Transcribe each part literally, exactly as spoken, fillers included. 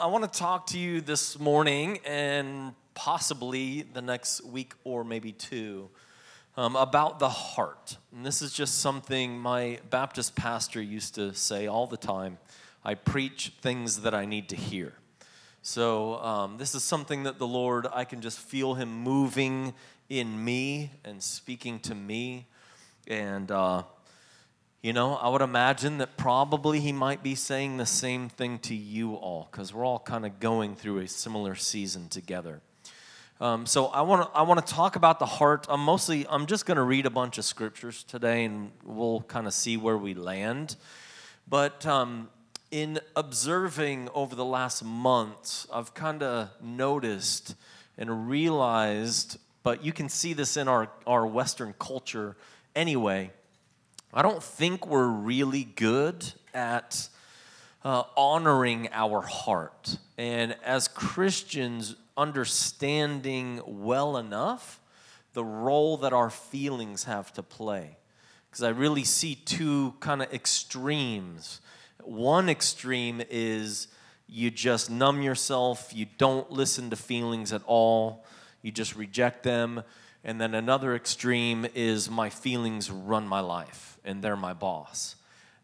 I want to talk to you this morning and possibly the next week or maybe two um, about the heart. And this is just something my Baptist pastor used to say all the time. I preach things that I need to hear. So um, this is something that the Lord, I can just feel Him moving in me and speaking to me. And, uh, you know, I would imagine that probably He might be saying the same thing to you all, because we're all kind of going through a similar season together. Um, so I want to I want to talk about the heart. I'm mostly I'm just going to read a bunch of scriptures today, and we'll kind of see where we land. But um, in observing over the last month, I've kind of noticed and realized, but you can see this in our, our Western culture anyway, I don't think we're really good at uh, honoring our heart. And as Christians, understanding well enough the role that our feelings have to play. Because I really see two kind of extremes. One extreme is you just numb yourself, you don't listen to feelings at all, you just reject them. And then another extreme is my feelings run my life, and they're my boss.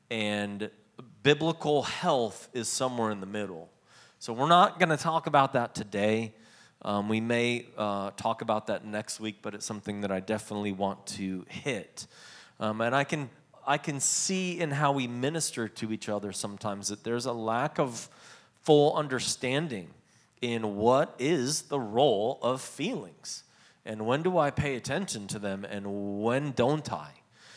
And biblical health is somewhere in the middle. So we're not going to talk about that today. Um, we may uh, talk about that next week, but it's something that I definitely want to hit. Um, and I can I can see in how we minister to each other sometimes that there's a lack of full understanding in what is the role of feelings. And when do I pay attention to them, and when don't I?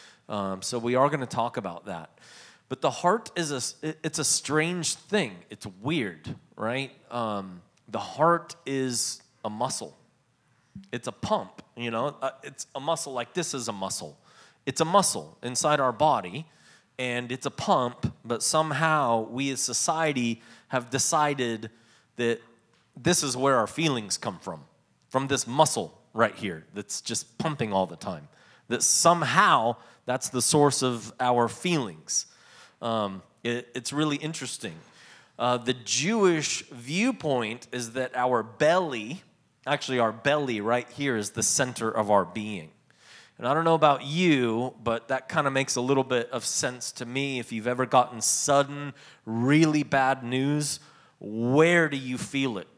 Um, so we are going to talk about that. But the heart is a, it's a strange thing. It's weird, right? Um, the heart is a muscle. It's a pump, you know. Uh, it's a muscle like this is a muscle. It's a muscle inside our body, and it's a pump, but somehow we as society have decided that this is where our feelings come from, from this muscle right here that's just pumping all the time. That somehow that's the source of our feelings. Um, it, it's really interesting. Uh, the Jewish viewpoint is that our belly, actually our belly right here is the center of our being. And I don't know about you, but that kind of makes a little bit of sense to me. If you've ever gotten sudden, really bad news, where do you feel it?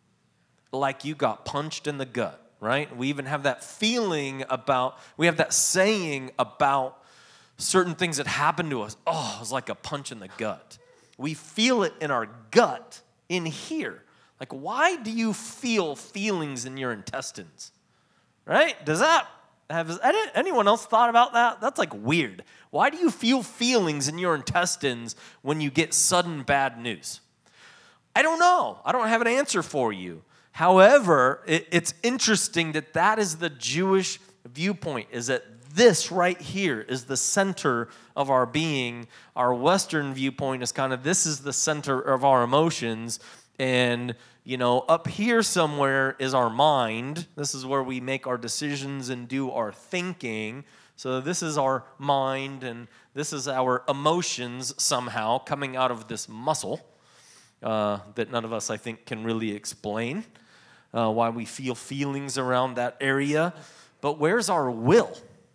Like you got punched in the gut. Right? We even have that feeling about, we have that saying about certain things that happen to us. Oh, it's like a punch in the gut. We feel it in our gut, in here. Like, why do you feel feelings in your intestines? Right? Does that, have anyone else thought about that? That's like weird. Why do you feel feelings in your intestines when you get sudden bad news? I don't know. I don't have an answer for you. However, it, it's interesting that that is the Jewish viewpoint, is that this right here is the center of our being. Our Western viewpoint is kind of this is the center of our emotions. And, you know, up here somewhere is our mind. This is where we make our decisions and do our thinking. So this is our mind, and this is our emotions somehow coming out of this muscle uh, that none of us, I think, can really explain. Uh, why we feel feelings around that area. But where's our will?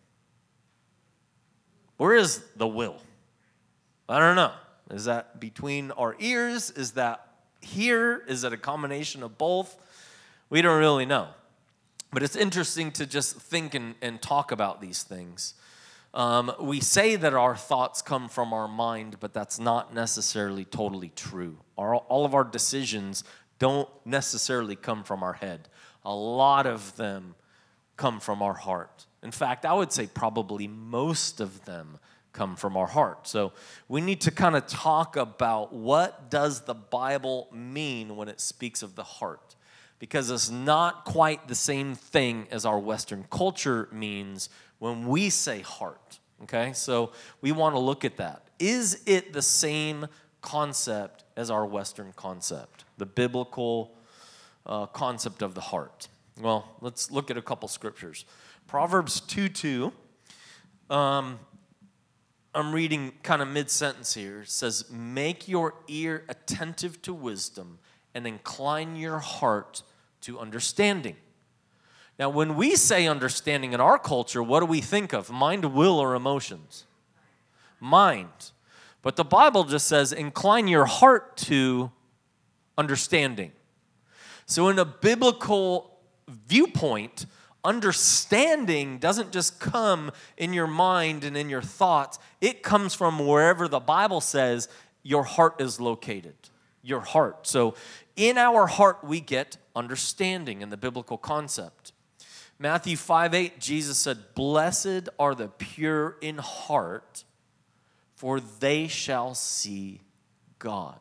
Where is the will? I don't know. Is that between our ears? Is that here? Is it a combination of both? We don't really know. But it's interesting to just think and, and talk about these things. Um, we say that our thoughts come from our mind, but that's not necessarily totally true. Our, all of our decisions don't necessarily come from our head. A lot of them come from our heart. In fact, I would say probably most of them come from our heart. So we need to kind of talk about what does the Bible mean when it speaks of the heart. Because it's not quite the same thing as our Western culture means when we say heart. Okay, so we want to look at that. Is it the same concept as our Western concept, the biblical uh, concept of the heart? Well, let's look at a couple scriptures. Proverbs two two, um, I'm reading kind of mid-sentence here. It says, make your ear attentive to wisdom and incline your heart to understanding. Now, when we say understanding in our culture, what do we think of? Mind, will, or emotions? Mind. But the Bible just says, incline your heart to understanding. So in a biblical viewpoint, understanding doesn't just come in your mind and in your thoughts. It comes from wherever the Bible says your heart is located. Your heart. So in our heart, we get understanding in the biblical concept. Matthew five eight, Jesus said, "Blessed are the pure in heart, for they shall see God."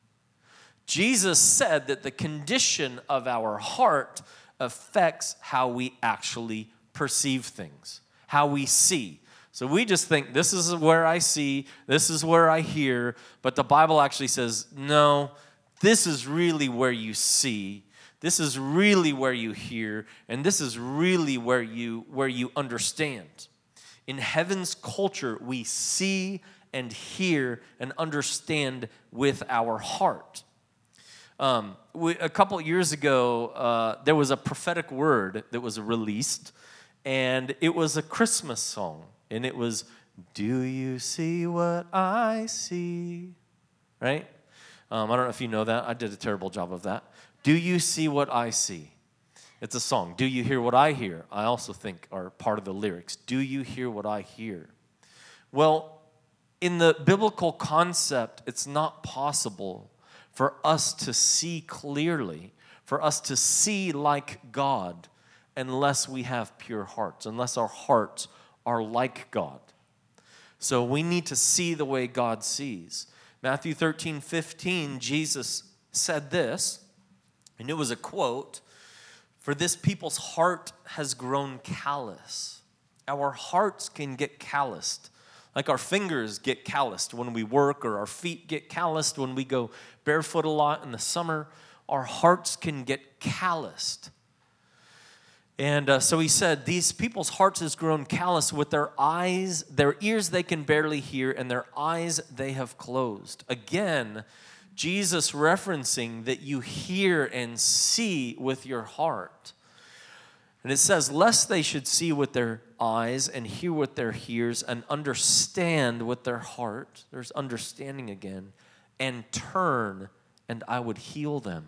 Jesus said that the condition of our heart affects how we actually perceive things, how we see. So we just think, this is where I see, this is where I hear, but the Bible actually says, no, this is really where you see, this is really where you hear, and this is really where you, where you understand. In heaven's culture, we see and hear and understand with our heart. Um, we, a couple years ago, uh, there was a prophetic word that was released, and it was a Christmas song, and it was, "Do you see what I see?" Right? Um, I don't know if you know that. I did a terrible job of that. "Do you see what I see?" It's a song. "Do you hear what I hear?" I also think are part of the lyrics. "Do you hear what I hear?" Well, in the biblical concept, it's not possible for us to see clearly, for us to see like God, unless we have pure hearts, unless our hearts are like God. So we need to see the way God sees. Matthew thirteen fifteen, Jesus said this, and it was a quote, "For this people's heart has grown callous." Our hearts can get calloused. Like our fingers get calloused when we work, or our feet get calloused when we go barefoot a lot in the summer. Our hearts can get calloused. And uh, so he said, these people's hearts has grown callous. With their eyes, their ears they can barely hear, and their eyes they have closed. Again, Jesus referencing that you hear and see with your heart. And it says, lest they should see with their eyes and hear with their ears and understand with their heart. There's understanding again. And turn, and I would heal them.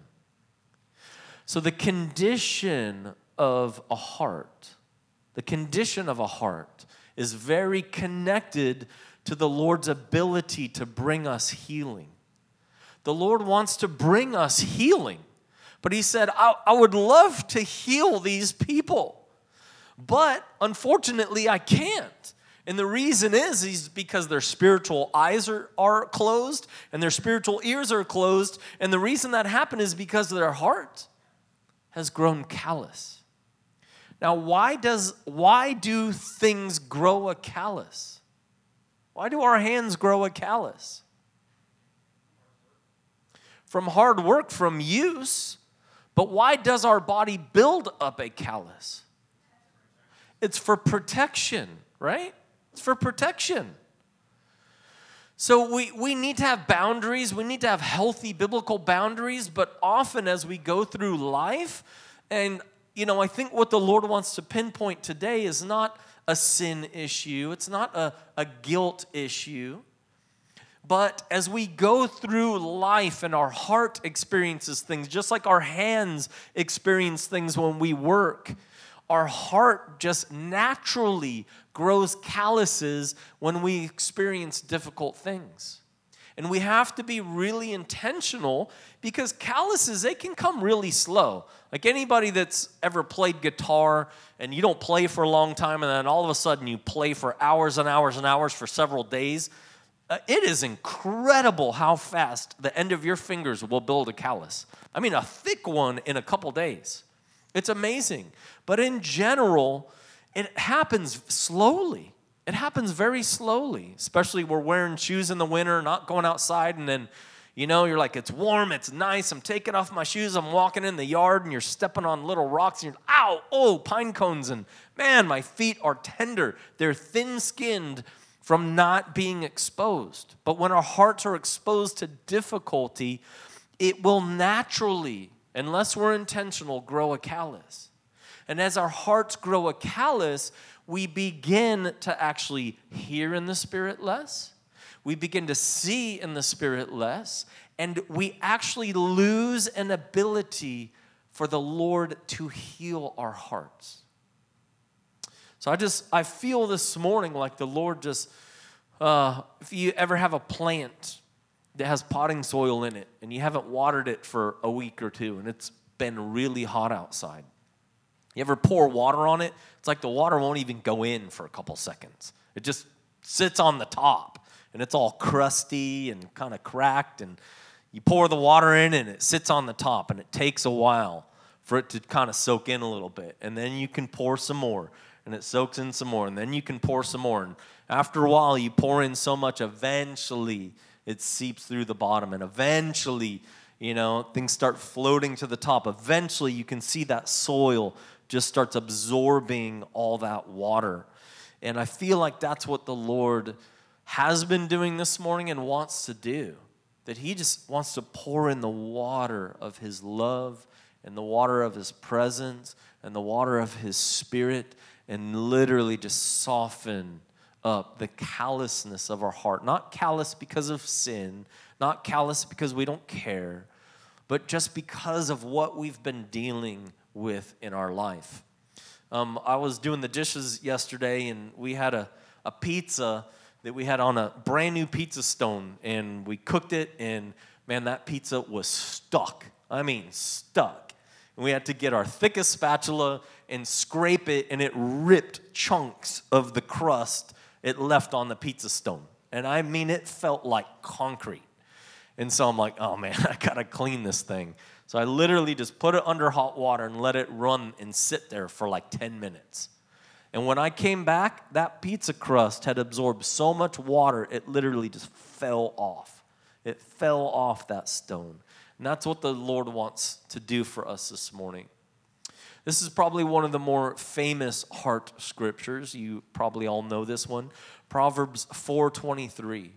So the condition of a heart, the condition of a heart is very connected to the Lord's ability to bring us healing. The Lord wants to bring us healing. But he said, I, I would love to heal these people, but unfortunately I can't. And the reason is, is because their spiritual eyes are, are closed and their spiritual ears are closed. And the reason that happened is because their heart has grown callous. Now, why does why do things grow a callus? Why do our hands grow a callus? From hard work, from use. But why does our body build up a callus? It's for protection, right? It's for protection. So we, we need to have boundaries. We need to have healthy biblical boundaries. But often as we go through life, and you know, I think what the Lord wants to pinpoint today is not a sin issue. It's not a, a guilt issue. But as we go through life and our heart experiences things, just like our hands experience things when we work, our heart just naturally grows calluses when we experience difficult things. And we have to be really intentional because calluses, they can come really slow. Like anybody that's ever played guitar and you don't play for a long time and then all of a sudden you play for hours and hours and hours for several days, Uh, it is incredible how fast the end of your fingers will build a callus. I mean, a thick one in a couple days. It's amazing. But in general, it happens slowly. It happens very slowly, especially we're wearing shoes in the winter, not going outside, and then, you know, you're like, it's warm, it's nice, I'm taking off my shoes, I'm walking in the yard, and you're stepping on little rocks, and you're, ow, oh, pine cones, and man, my feet are tender. They're thin-skinned from not being exposed. But when our hearts are exposed to difficulty, it will naturally, unless we're intentional, grow a callus. And as our hearts grow a callus, we begin to actually hear in the Spirit less. We begin to see in the Spirit less. And we actually lose an ability for the Lord to heal our hearts. So I just, I feel this morning like the Lord just, uh, if you ever have a plant that has potting soil in it and you haven't watered it for a week or two and it's been really hot outside, you ever pour water on it? It's like the water won't even go in for a couple seconds. It just sits on the top, and it's all crusty and kind of cracked, and you pour the water in, and it sits on the top, and it takes a while for it to kind of soak in a little bit, and then you can pour some more, and it soaks in some more, and then you can pour some more, and after a while, you pour in so much, eventually it seeps through the bottom, and eventually, you know, things start floating to the top. Eventually, you can see that soil just starts absorbing all that water. And I feel like that's what the Lord has been doing this morning and wants to do. That he just wants to pour in the water of his love and the water of his presence and the water of his Spirit and literally just soften up the callousness of our heart. Not callous because of sin, not callous because we don't care, but just because of what we've been dealing with in our life. Um, I was doing the dishes yesterday, and we had a, a pizza that we had on a brand new pizza stone, and we cooked it, and man, that pizza was stuck. I mean, stuck. And we had to get our thickest spatula and scrape it, and it ripped chunks of the crust it left on the pizza stone. And I mean, it felt like concrete. And so I'm like, oh man, I gotta clean this thing. So I literally just put it under hot water and let it run and sit there for like ten minutes. And when I came back, that pizza crust had absorbed so much water, it literally just fell off. It fell off that stone. And that's what the Lord wants to do for us this morning. This is probably one of the more famous heart scriptures. You probably all know this one. Proverbs four twenty-three.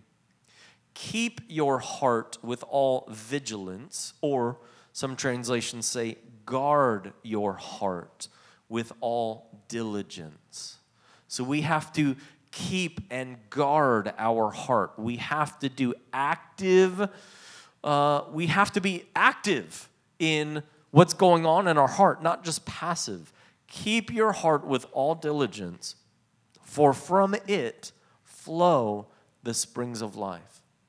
Keep your heart with all vigilance, or some translations say, guard your heart with all diligence. So we have to keep and guard our heart. We have to do active, uh, we have to be active in what's going on in our heart, not just passive. Keep your heart with all diligence, for from it flow the springs of life.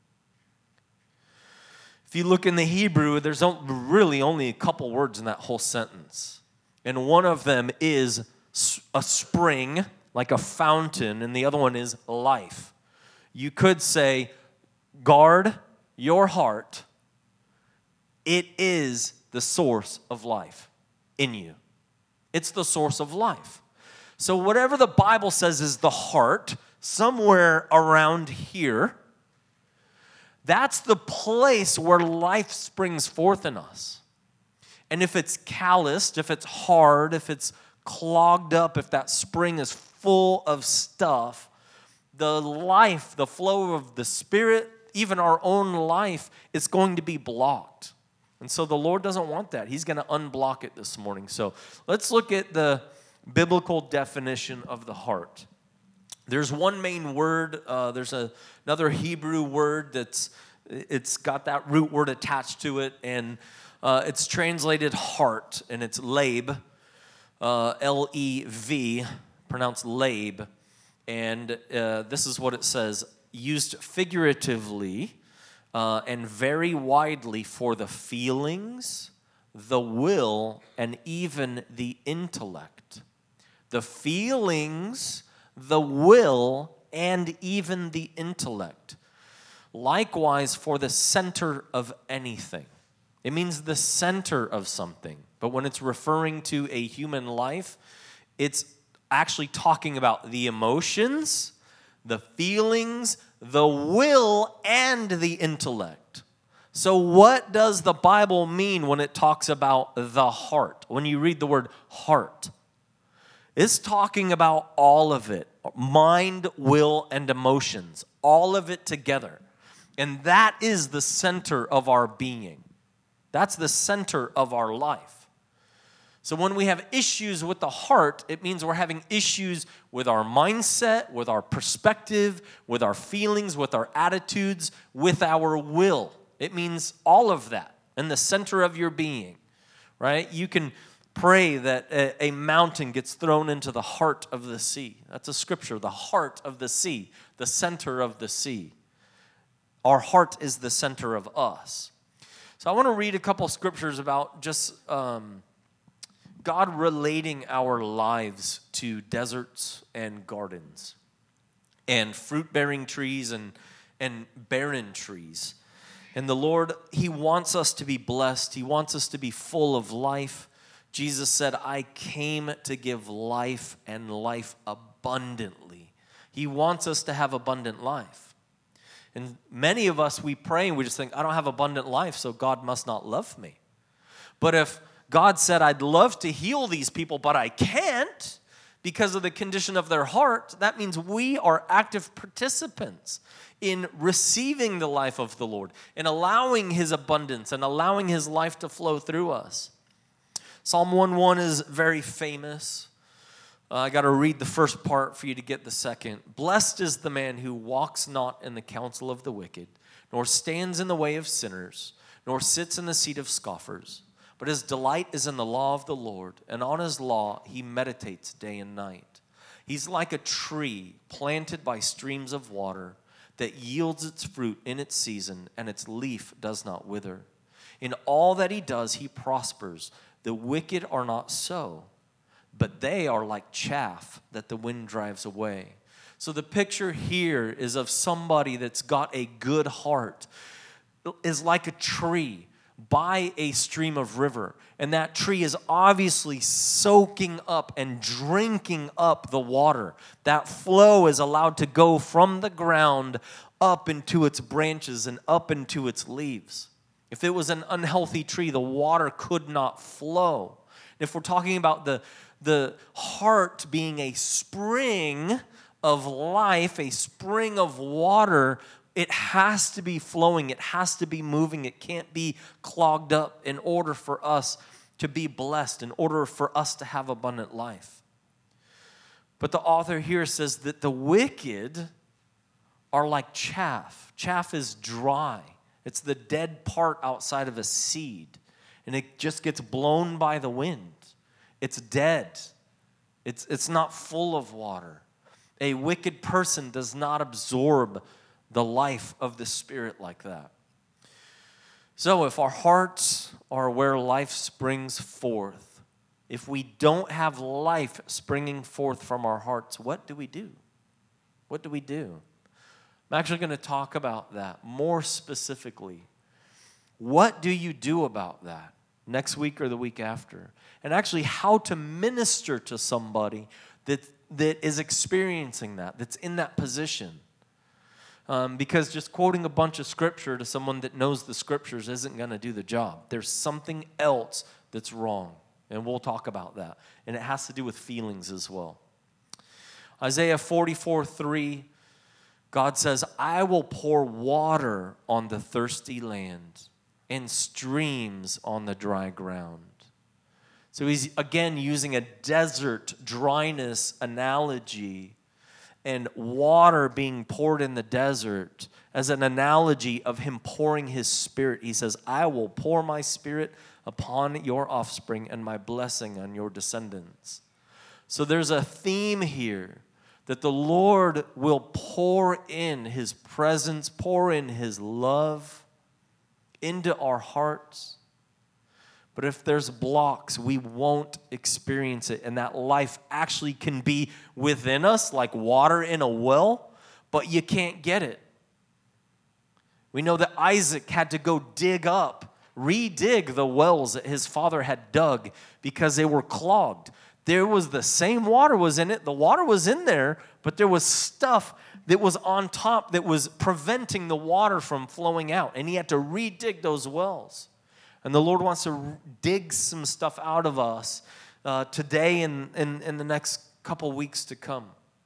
If you look in the Hebrew, there's really only a couple words in that whole sentence. And one of them is a spring, like a fountain, and the other one is life. You could say, guard your heart. It is the source of life in you. It's the source of life. So whatever the Bible says is the heart, somewhere around here, that's the place where life springs forth in us. And if it's calloused, if it's hard, if it's clogged up, if that spring is full of stuff, the life, the flow of the Spirit, even our own life, is going to be blocked. And so the Lord doesn't want that. He's going to unblock it this morning. So let's look at the biblical definition of the heart. There's one main word. Uh, there's a, another Hebrew word that's it's got that root word attached to it, and uh, it's translated heart, and it's leib, uh, L E V, pronounced leib, and uh, this is what it says: used figuratively uh, and very widely for the feelings, the will, and even the intellect. The feelings, the will, and even the intellect. Likewise, for the center of anything. It means the center of something. But when it's referring to a human life, it's actually talking about the emotions, the feelings, the will, and the intellect. So what does the Bible mean when it talks about the heart? When you read the word heart, it's talking about all of it. Mind, will, and emotions. All of it together. And that is the center of our being. That's the center of our life. So when we have issues with the heart, it means we're having issues with our mindset, with our perspective, with our feelings, with our attitudes, with our will. It means all of that in the center of your being, right? You can pray that a, a mountain gets thrown into the heart of the sea. That's a scripture, the heart of the sea, the center of the sea. Our heart is the center of us. So I want to read a couple scriptures about just um, God relating our lives to deserts and gardens and fruit-bearing trees and, and barren trees. And the Lord, He wants us to be blessed. He wants us to be full of life. Jesus said, I came to give life and life abundantly. He wants us to have abundant life. And many of us, we pray and we just think, I don't have abundant life, so God must not love me. But if God said, I'd love to heal these people, but I can't because of the condition of their heart, that means we are active participants in receiving the life of the Lord, in allowing His abundance and allowing His life to flow through us. Psalm one one is very famous. Uh, I got to read the first part for you to get the second. Blessed is the man who walks not in the counsel of the wicked, nor stands in the way of sinners, nor sits in the seat of scoffers. But his delight is in the law of the Lord, and on his law he meditates day and night. He's like a tree planted by streams of water that yields its fruit in its season, and its leaf does not wither. In all that he does, he prospers. The wicked are not so, but they are like chaff that the wind drives away. So the picture here is of somebody that's got a good heart, is like a tree by a stream of river. And that tree is obviously soaking up and drinking up the water. That flow is allowed to go from the ground up into its branches and up into its leaves. If it was an unhealthy tree, the water could not flow. If we're talking about the, the heart being a spring of life, a spring of water, it has to be flowing. It has to be moving. It can't be clogged up in order for us to be blessed, in order for us to have abundant life. But the author here says that the wicked are like chaff. Chaff is dry. It's the dead part outside of a seed, and it just gets blown by the wind. It's dead. It's, it's not full of water. A wicked person does not absorb the life of the Spirit like that. So if our hearts are where life springs forth, if we don't have life springing forth from our hearts, what do we do? What do we do? I'm actually going to talk about that more specifically. What do you do about that next week or the week after? And actually how to minister to somebody that, that is experiencing that, that's in that position. Um, because just quoting a bunch of scripture to someone that knows the scriptures isn't going to do the job. There's something else that's wrong, and we'll talk about that. And it has to do with feelings as well. Isaiah forty-four three, God says, I will pour water on the thirsty land and streams on the dry ground. So he's again using a desert dryness analogy and water being poured in the desert as an analogy of him pouring his Spirit. He says, I will pour my Spirit upon your offspring and my blessing on your descendants. So there's a theme here that the Lord will pour in His presence, pour in His love into our hearts. But if there's blocks, we won't experience it. And that life actually can be within us like water in a well, but you can't get it. We know that Isaac had to go dig up, re-dig the wells that his father had dug because they were clogged. There was the same water was in it. The water was in there, but there was stuff that was on top that was preventing the water from flowing out. And he had to re-dig those wells. And the Lord wants to dig some stuff out of us uh, today and in the next couple weeks to come.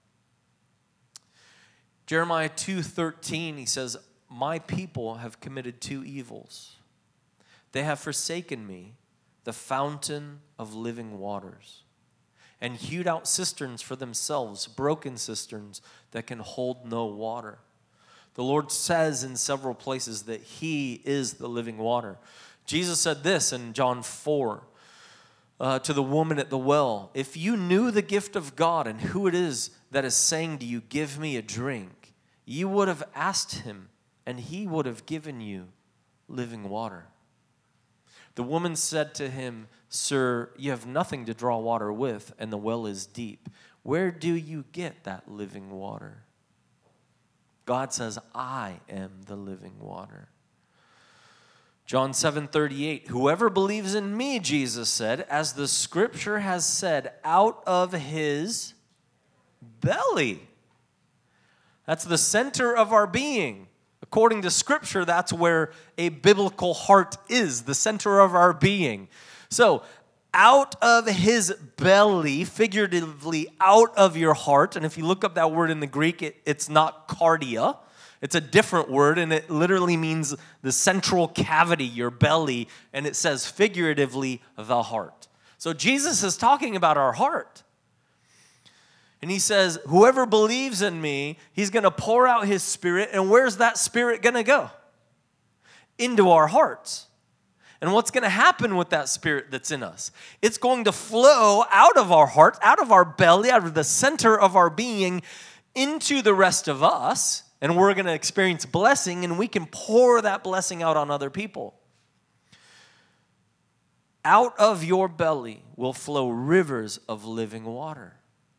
Jeremiah two thirteen, he says, my people have committed two evils. They have forsaken me, the fountain of living waters, and hewed out cisterns for themselves, broken cisterns that can hold no water. The Lord says in several places that he is the living water. Jesus said this in John four uh, to the woman at the well, if you knew the gift of God and who it is that is saying to you, give me a drink, you would have asked him, and he would have given you living water. The woman said to him, sir, you have nothing to draw water with, and the well is deep. Where do you get that living water? God says, I am the living water. John seven thirty-eight, whoever believes in me, Jesus said, as the scripture has said, out of his belly. That's the center of our being. According to Scripture, that's where a biblical heart is, the center of our being. So, out of his belly, figuratively out of your heart, and if you look up that word in the Greek, it, it's not cardia. It's a different word, and it literally means the central cavity, your belly, and it says figuratively, the heart. So, Jesus is talking about our heart. And he says, whoever believes in me, he's going to pour out his Spirit. And where's that Spirit going to go? Into our hearts. And what's going to happen with that Spirit that's in us? It's going to flow out of our heart, out of our belly, out of the center of our being, into the rest of us. And we're going to experience blessing, and we can pour that blessing out on other people. Out of your belly will flow rivers of living water.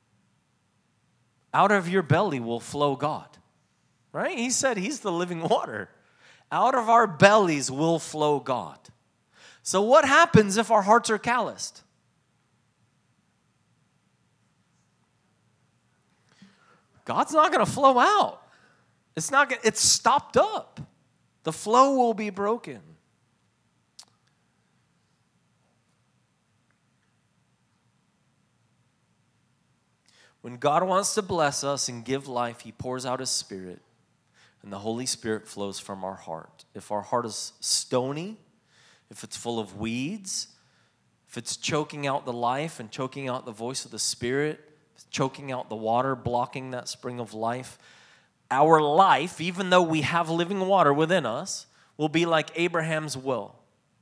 Out of your belly will flow God, right? He said he's the living water. Out of our bellies will flow God. So what happens if our hearts are calloused? God's not going to flow out. It's not gonna, it's stopped up. The flow will be broken. When God wants to bless us and give life, he pours out his Spirit, and the Holy Spirit flows from our heart. If our heart is stony, if it's full of weeds, if it's choking out the life and choking out the voice of the Spirit, choking out the water, blocking that spring of life, our life, even though we have living water within us, will be like Abraham's well.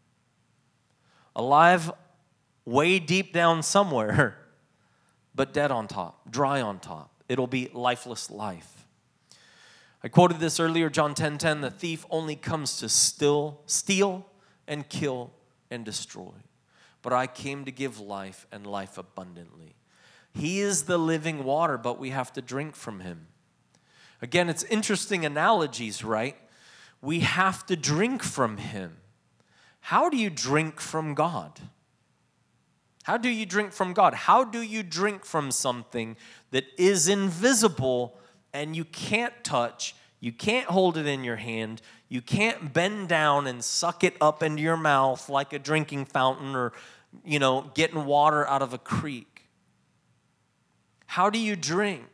Alive way deep down somewhere, but dead on top, dry on top. It'll be lifeless life. I quoted this earlier, John ten ten, the thief only comes to still, steal and kill and destroy. But I came to give life and life abundantly. He is the living water, but we have to drink from him. Again, it's interesting analogies, right? We have to drink from him. How do you drink from God? How do you drink from God? How do you drink from something that is invisible and you can't touch, you can't hold it in your hand, you can't bend down and suck it up into your mouth like a drinking fountain or, you know, getting water out of a creek? How do you drink?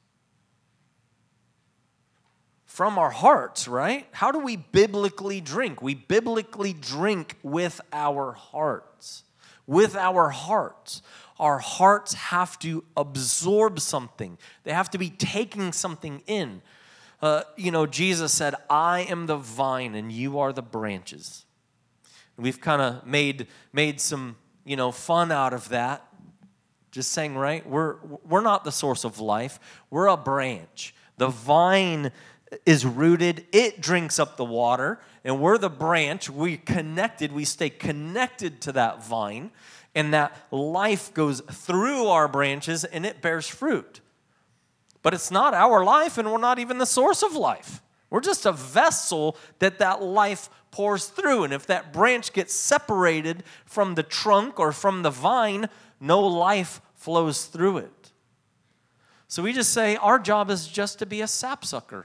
From our hearts, right? How do we biblically drink? We biblically drink with our hearts. With our hearts. Our hearts have to absorb something. They have to be taking something in. Uh, you know, Jesus said, I am the vine and you are the branches. We've kind of made made some, you know, fun out of that. Just saying, right? We're we're not the source of life. We're a branch. The vine is rooted. It drinks up the water. And we're the branch. We're connected. We stay connected to that vine. And that life goes through our branches and it bears fruit. But it's not our life, and we're not even the source of life. We're just a vessel that that life pours through. And if that branch gets separated from the trunk or from the vine, no life flows through it. So we just say our job is just to be a sapsucker.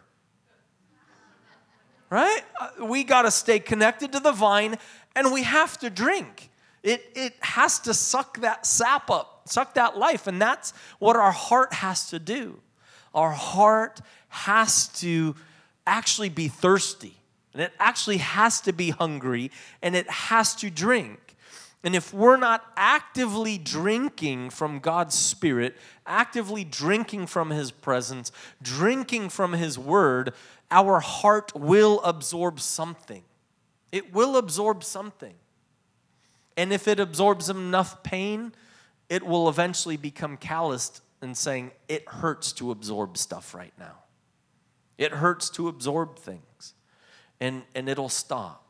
Right? We got to stay connected to the vine, and we have to drink. It, it has to suck that sap up, suck that life, and that's what our heart has to do. Our heart has to actually be thirsty. And it actually has to be hungry, and it has to drink. And if we're not actively drinking from God's Spirit, actively drinking from His presence, drinking from His Word, our heart will absorb something. It will absorb something. And if it absorbs enough pain, it will eventually become calloused and saying, it hurts to absorb stuff right now. It hurts to absorb things. And, and it'll stop.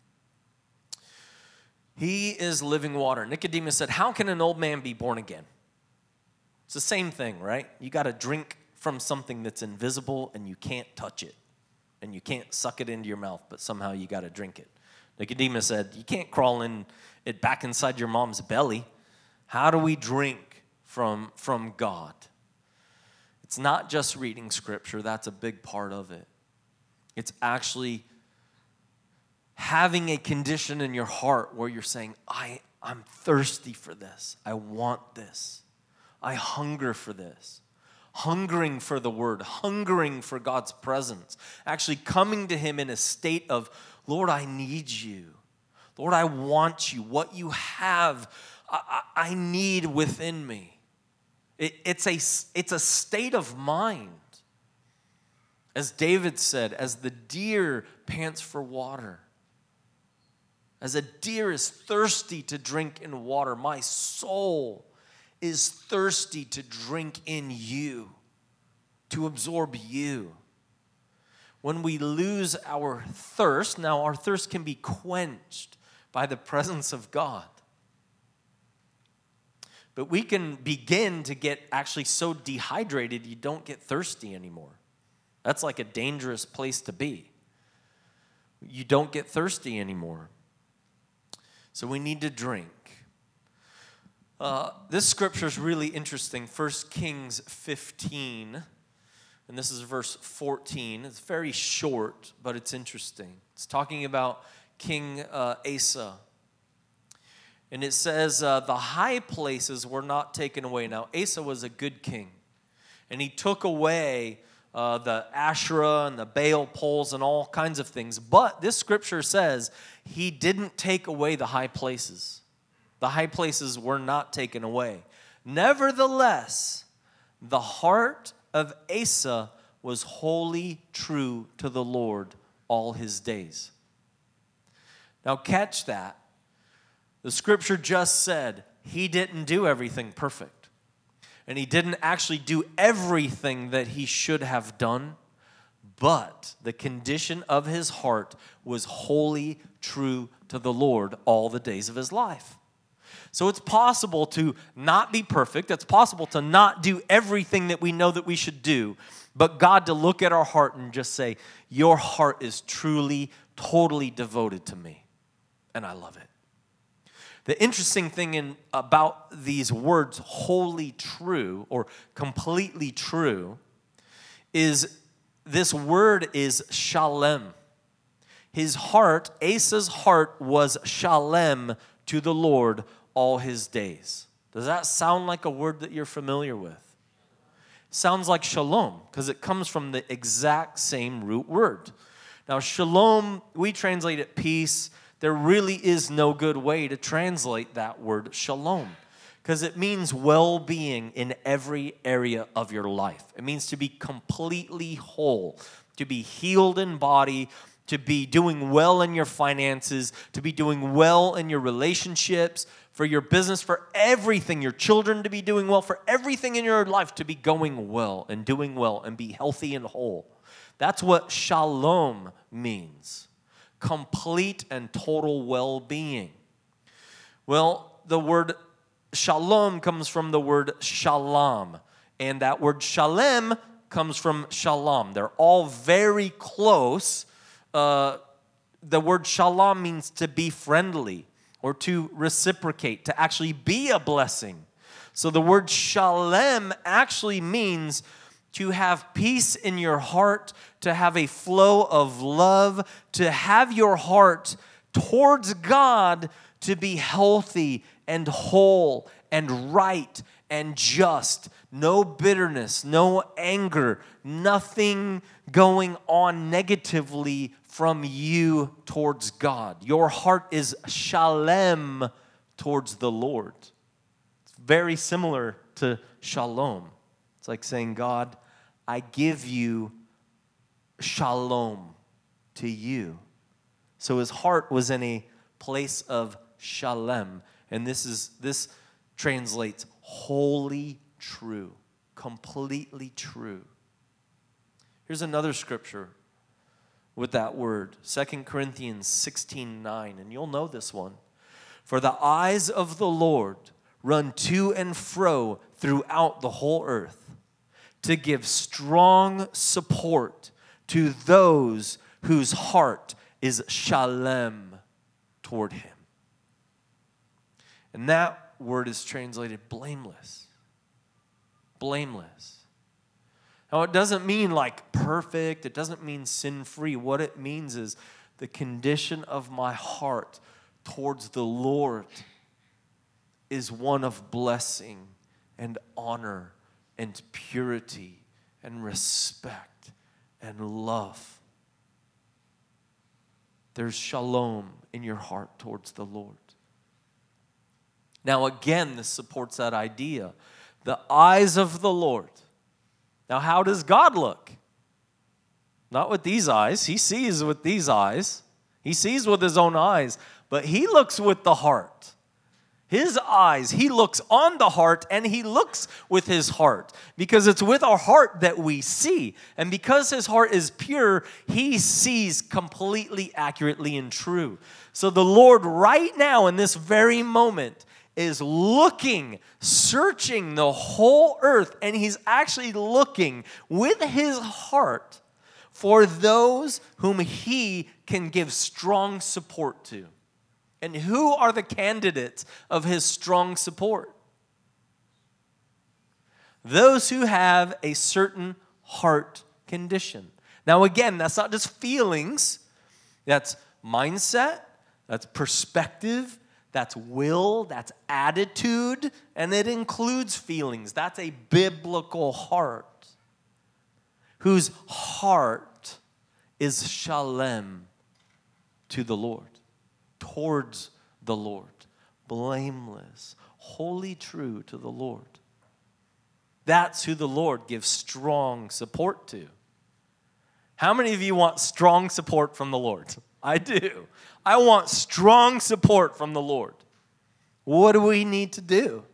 He is living water. Nicodemus said, how can an old man be born again? It's the same thing, right? You got to drink from something that's invisible and you can't touch it. And you can't suck it into your mouth, but somehow you got to drink it. Nicodemus said, you can't crawl in it back inside your mom's belly. How do we drink from, from God? It's not just reading Scripture. That's a big part of it. It's actually having a condition in your heart where you're saying, I, I'm thirsty for this. I want this. I hunger for this. Hungering for the Word, hungering for God's presence. Actually coming to Him in a state of, Lord, I need you. Lord, I want you. What you have, I, I, I need within me. It, it's, a, it's a state of mind. As David said, as the deer pants for water, as a deer is thirsty to drink in water, my soul is thirsty to drink in you, to absorb you. When we lose our thirst, now our thirst can be quenched by the presence of God. But we can begin to get actually so dehydrated you don't get thirsty anymore. That's like a dangerous place to be. You don't get thirsty anymore. So we need to drink. Uh, this scripture is really interesting. First Kings fifteen, and this is verse fourteen. It's very short, but it's interesting. It's talking about King uh, Asa. And it says, uh, the high places were not taken away. Now, Asa was a good king, and he took away uh, the Asherah and the Baal poles and all kinds of things. But this scripture says he didn't take away the high places. The high places were not taken away. Nevertheless, the heart of Asa was wholly true to the Lord all his days. Now catch that. The scripture just said he didn't do everything perfect. And he didn't actually do everything that he should have done. But the condition of his heart was wholly true to the Lord all the days of his life. So it's possible to not be perfect. It's possible to not do everything that we know that we should do. But God to look at our heart and just say, your heart is truly, totally devoted to me. And I love it. The interesting thing in, about these words, wholly true or completely true, is this word is shalem. His heart, Asa's heart, was shalem to the Lord all his days. Does that sound like a word that you're familiar with? Sounds like shalom, because it comes from the exact same root word. Now, shalom, we translate it peace. There really is no good way to translate that word shalom, because it means well-being in every area of your life. It means to be completely whole, to be healed in body, to be doing well in your finances, to be doing well in your relationships, for your business, for everything, your children to be doing well, for everything in your life to be going well and doing well and be healthy and whole. That's what shalom means. Complete and total well-being. Well, the word shalom comes from the word shalom, and that word shalem comes from shalom. They're all very close. Uh, the word shalom means to be friendly or to reciprocate, to actually be a blessing. So the word shalem actually means to have peace in your heart, to have a flow of love, to have your heart towards God to be healthy and whole and right and just, no bitterness, no anger, nothing going on negatively from you towards God. Your heart is shalem towards the Lord. It's very similar to shalom. It's like saying, God, I give you shalom to you. So his heart was in a place of shalem. And this is this translates wholly true, completely true. Here's another scripture with that word, Second Corinthians sixteen nine, and you'll know this one. For the eyes of the Lord run to and fro throughout the whole earth to give strong support to those whose heart is shalem toward him. And that word is translated blameless. Blameless. Now, it doesn't mean like perfect. It doesn't mean sin-free. What it means is the condition of my heart towards the Lord is one of blessing and honor and purity and respect and love. There's shalom in your heart towards the Lord. Now, again, this supports that idea. The eyes of the Lord. Now, how does God look? Not with these eyes. He sees with these eyes. He sees with his own eyes. But he looks with the heart. His eyes, he looks on the heart and he looks with his heart. Because it's with our heart that we see. And because his heart is pure, he sees completely accurately and true. So the Lord right now in this very moment is looking, searching the whole earth, and he's actually looking with his heart for those whom he can give strong support to. And who are the candidates of his strong support? Those who have a certain heart condition. Now again, that's not just feelings, that's mindset, that's perspective, that's will, that's attitude, and it includes feelings. That's a biblical heart whose heart is shalem to the Lord, towards the Lord, blameless, wholly true to the Lord. That's who the Lord gives strong support to. How many of you want strong support from the Lord? I do. I want strong support from the Lord. What do we need to do?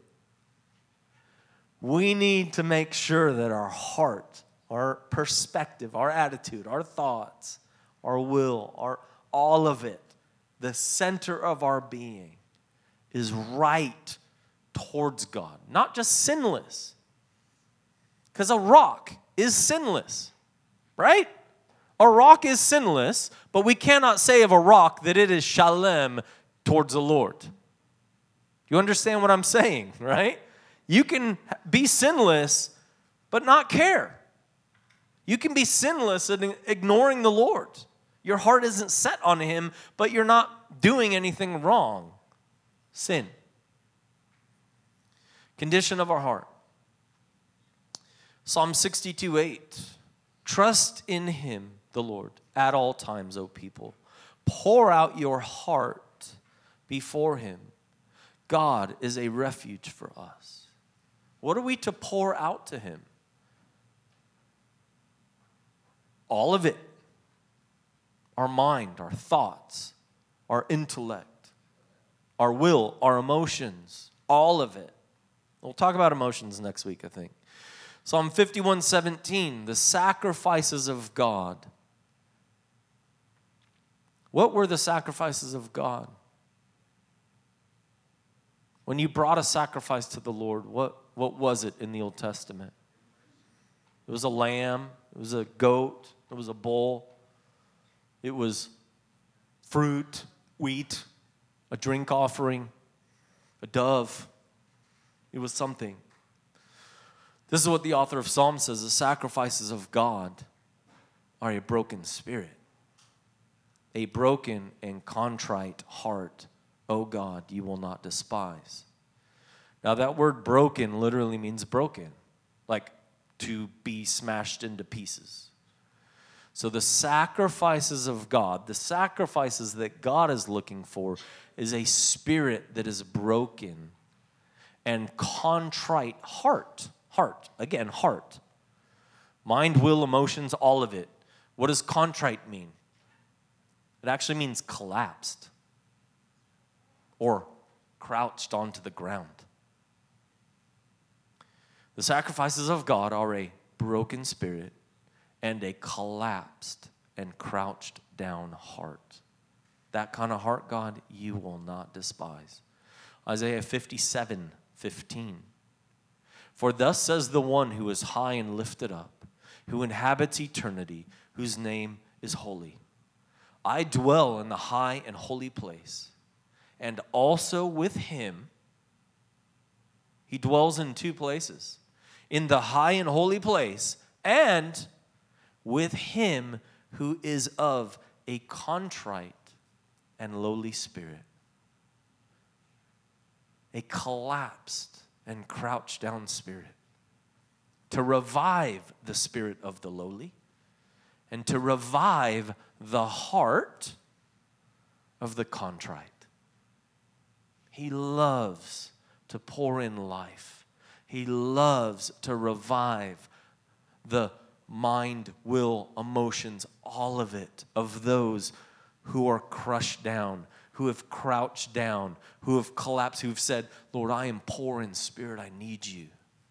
We need to make sure that our heart, our perspective, our attitude, our thoughts, our will, our all of it, the center of our being is right towards God. Not just sinless. Because a rock is sinless, right? A rock is sinless, but we cannot say of a rock that it is shalem towards the Lord. You understand what I'm saying, right? You can be sinless, but not care. You can be sinless and ignoring the Lord. Your heart isn't set on him, but you're not doing anything wrong. Sin. Condition of our heart. Psalm sixty-two eight. Trust in him, the Lord, at all times, O people. Pour out your heart before him. God is a refuge for us. What are we to pour out to him? All of it. Our mind, our thoughts, our intellect, our will, our emotions, all of it. We'll talk about emotions next week, I think. Psalm fifty-one seventeen, the sacrifices of God. What were the sacrifices of God? When you brought a sacrifice to the Lord, what, what was it in the Old Testament? It was a lamb, it was a goat, it was a bull, it was fruit, wheat, a drink offering, a dove. It was something. This is what the author of Psalms says, the sacrifices of God are a broken spirit, a broken and contrite heart, O God, you will not despise. Now that word broken literally means broken. like to be smashed into pieces. So the sacrifices of God, the sacrifices that God is looking for, is a spirit that is broken and contrite heart. Heart, again, heart. Mind, will, emotions, all of it. What does contrite mean? It actually means collapsed or crouched onto the ground. The sacrifices of God are a broken spirit and a collapsed and crouched down heart. That kind of heart, God, you will not despise. Isaiah fifty-seven fifteen. For thus says the one who is high and lifted up, who inhabits eternity, whose name is holy. I dwell in the high and holy place, and also with him. He dwells in two places, in the high and holy place, and with him who is of a contrite and lowly spirit. A collapsed and crouched down spirit. To revive the spirit of the lowly, and to revive the heart of the contrite. He loves to pour in life. He loves to revive the mind, will, emotions, all of it, of those who are crushed down, who have crouched down, who have collapsed, who have said, Lord, I am poor in spirit. I need you.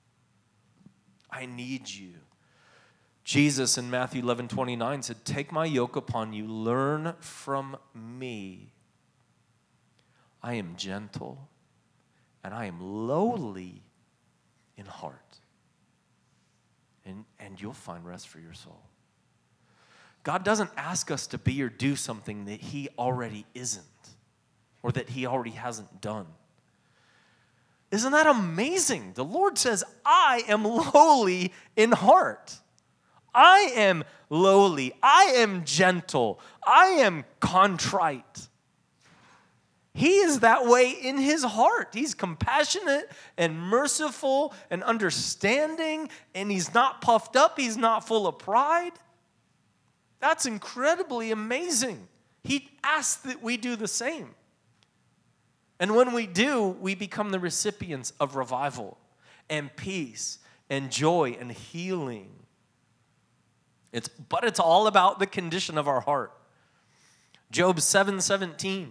I need you. Jesus in Matthew eleven twenty-nine said, take my yoke upon you, learn from me. I am gentle and I am lowly in heart. And, and you'll find rest for your soul. God doesn't ask us to be or do something that he already isn't, or that he already hasn't done. Isn't that amazing? The Lord says, I am lowly in heart. I am lowly. I am gentle. I am contrite. He is that way in his heart. He's compassionate and merciful and understanding, and he's not puffed up. He's not full of pride. That's incredibly amazing. He asks that we do the same. And when we do, we become the recipients of revival and peace and joy and healing. It's, but it's all about the condition of our heart. Job seven seventeen.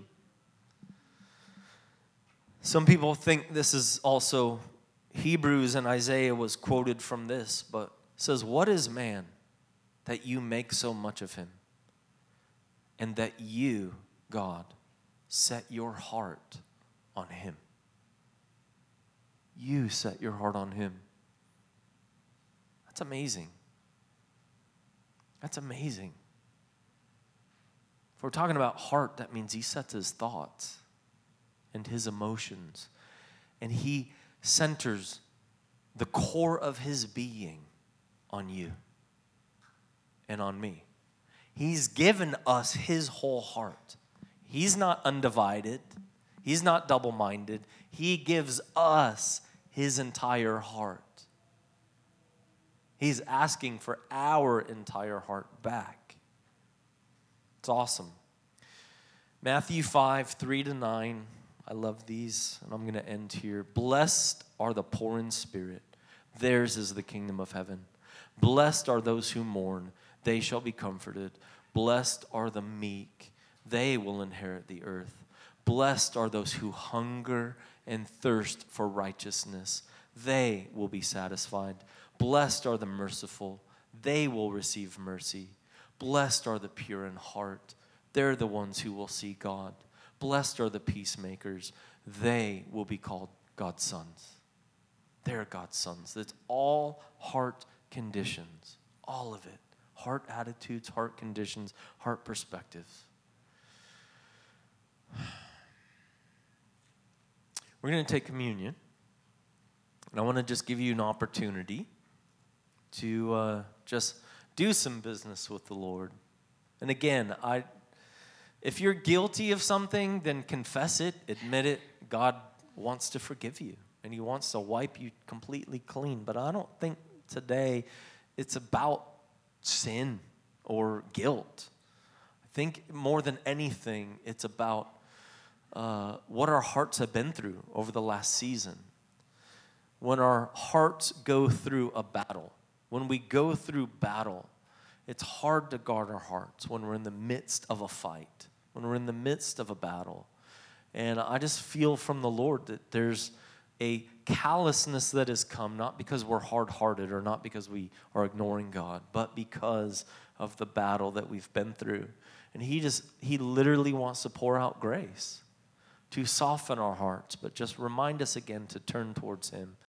Some people think this is also Hebrews, and Isaiah was quoted from this, but it says, what is man that you make so much of him, and that you, God, set your heart on him? You set your heart on him. That's amazing. That's amazing. If we're talking about heart, that means he sets his thoughts and his emotions, and he centers the core of his being on you and on me. He's given us his whole heart. He's not undivided. He's not double-minded. He gives us his entire heart. He's asking for our entire heart back. It's awesome. Matthew five, three to nine. I love these, and I'm going to end here. Blessed are the poor in spirit. Theirs is the kingdom of heaven. Blessed are those who mourn. They shall be comforted. Blessed are the meek. They will inherit the earth. Blessed are those who hunger and thirst for righteousness. They will be satisfied. Blessed are the merciful. They will receive mercy. Blessed are the pure in heart. They're the ones who will see God. Blessed are the peacemakers. They will be called God's sons. They're God's sons. It's all heart conditions. All of it. Heart attitudes, heart conditions, heart perspectives. We're going to take communion. And I want to just give you an opportunity to uh, just do some business with the Lord. And again, I, if you're guilty of something, then confess it, admit it. God wants to forgive you, and he wants to wipe you completely clean. But I don't think today, it's about sin or guilt. I think more than anything, it's about uh, what our hearts have been through over the last season. When our hearts go through a battle, when we go through battle, it's hard to guard our hearts when we're in the midst of a fight, when we're in the midst of a battle. And I just feel from the Lord that there's a callousness that has come, not because we're hard-hearted or not because we are ignoring God, but because of the battle that we've been through. And he just, he literally wants to pour out grace to soften our hearts, but just remind us again to turn towards him